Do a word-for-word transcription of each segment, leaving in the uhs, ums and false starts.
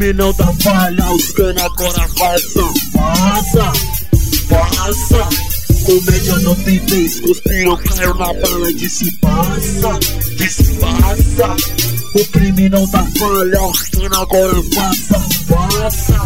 crime não dá falha, os cana agora vaza, vaza, vaza. Comédia não tem vez, conspirou, caiu na bala, disse passa, disse passa. O crime não dá falha, os cana agora vaza, vaza,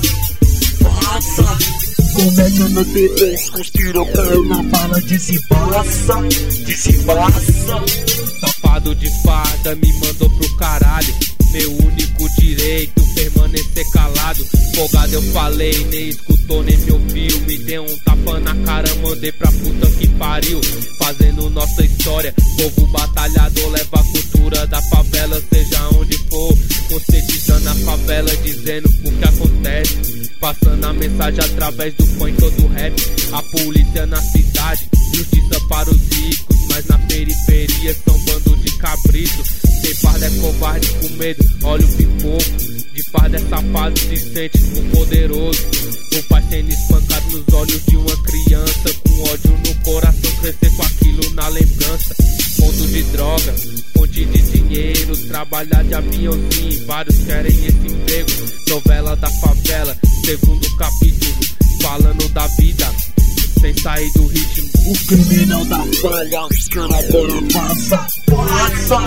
vaza. Comédia não tem vez, conspirou, caiu na bala, disse passa, disse passa. Safado de farda me mandou pro caralho. Meu único direito, permanecer calado. Folgado eu falei, nem escutou, nem me ouviu. Me deu um tapa na cara, mandei pra puta que pariu. Fazendo nossa história, povo batalhador leva a cultura da favela, seja onde for. Conscientizando a favela, dizendo o que acontece. Passando a mensagem através do fã em todo o rap. A polícia na cidade, justiça para os ricos, mas na periferia são bando de cabrito. Sem farda é covarde com medo, olha o pipoco. De farda é safado, se sente o poderoso. O pai sendo espancado nos olhos de uma criança, com ódio no coração, crescer com aquilo na lembrança. Ponto de droga, fonte de dinheiro, trabalhar de aviãozinho, vários querem esse emprego. Novela da favela, segundo capítulo, falando da vida, sem sair do ritmo. O crime não dá falha, os cana agora vaza, vaza,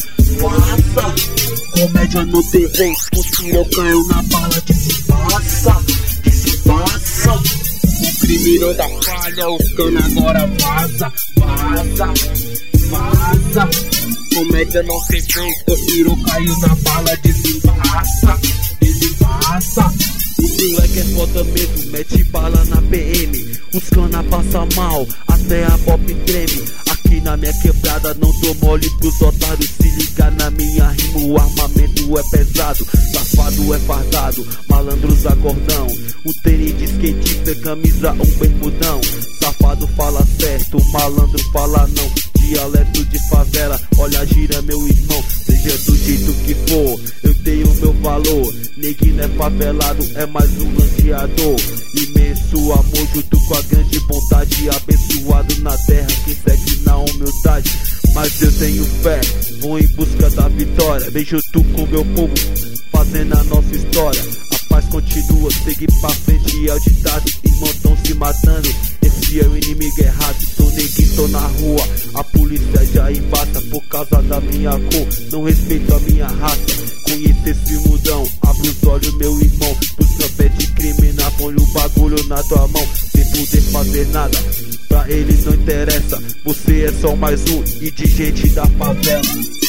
vaza. Comédia não tem vez, conspirou, caiu na bala, disse passa, disse passa. O crime não dá falha, os cana agora vaza, vaza, vaza. Comédia não tem vez, conspirou, caiu na bala, disse passa, disse passa. O moleque é foda mesmo, mete bala na P M. Os cana passa mal, até a pop treme. Aqui na minha quebrada não dou mole pros otários. Se ligar na minha rima, o armamento é pesado. Safado é fardado, malandros a cordão. Um tênis de skatista, camisa, um bermudão. Safado fala certo, malandro fala não. Dialeto de favela, olha gira meu irmão. Seja do jeito que for, eu tenho meu valor. Neguinho é favelado, é mais um lanceador. Imenso amor junto com a grande vontade. Abençoado na terra, quem segue na humildade. Mas eu tenho fé, vou em busca da vitória. Vejo tu com meu povo, fazendo a nossa história. A paz continua, seguir pra frente é o ditado. Irmãos tão se matando, esse é o inimigo errado. Tô neguinho, tô na rua, a polícia já embata por causa da minha cor, não respeito a minha raça. Conhece esse mudão, abre os olhos meu irmão. Busca pé de crimina, põe o bagulho na tua mão. Sem poder fazer nada, pra ele não interessa. Você é só mais um e de gente da favela.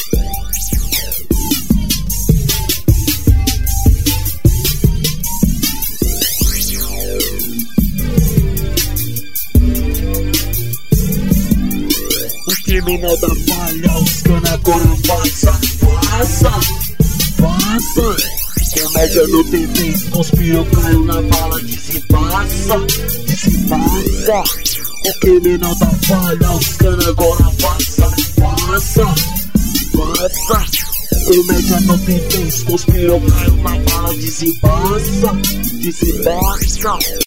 O crime não dá falha, os cana agora vaza, vaza, vaza. Comédia não tem vez, conspirou, caiu na bala, disse passa, disse passa. O crime não dá falha, os cana agora vaza, vaza, vaza. Comédia não tem vez, conspirou, caiu na bala, disse passa, disse passa.